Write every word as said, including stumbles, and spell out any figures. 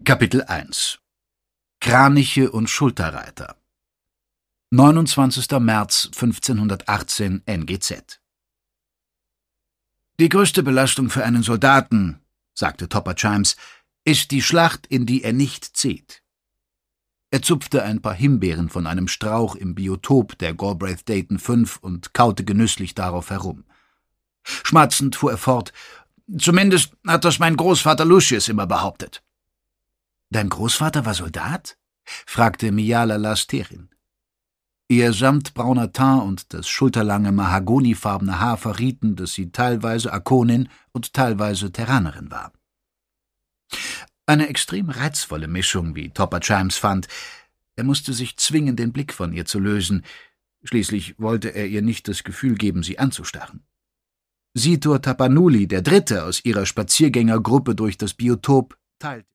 Kapitel eins Kraniche und Schulterreiter neunundzwanzigster März fünfzehnhundertachtzehn N G Z »Die größte Belastung für einen Soldaten«, sagte Topper Chimes, »ist die Schlacht, in die er nicht zieht.« Er zupfte ein paar Himbeeren von einem Strauch im Biotop der Galbraith-Dayton fünf und kaute genüsslich darauf herum. Schmatzend fuhr er fort, »Zumindest hat das mein Großvater Lucius immer behauptet.« »Dein Großvater war Soldat?« fragte Miala Lasterin. Ihr samtbrauner Teint und das schulterlange mahagonifarbene Haar verrieten, dass sie teilweise Akonin und teilweise Terranerin war. Eine extrem reizvolle Mischung, wie Topper Chimes fand. Er musste sich zwingen, den Blick von ihr zu lösen. Schließlich wollte er ihr nicht das Gefühl geben, sie anzustarren. Sitor Tapanuli, der Dritte aus ihrer Spaziergängergruppe durch das Biotop, teilte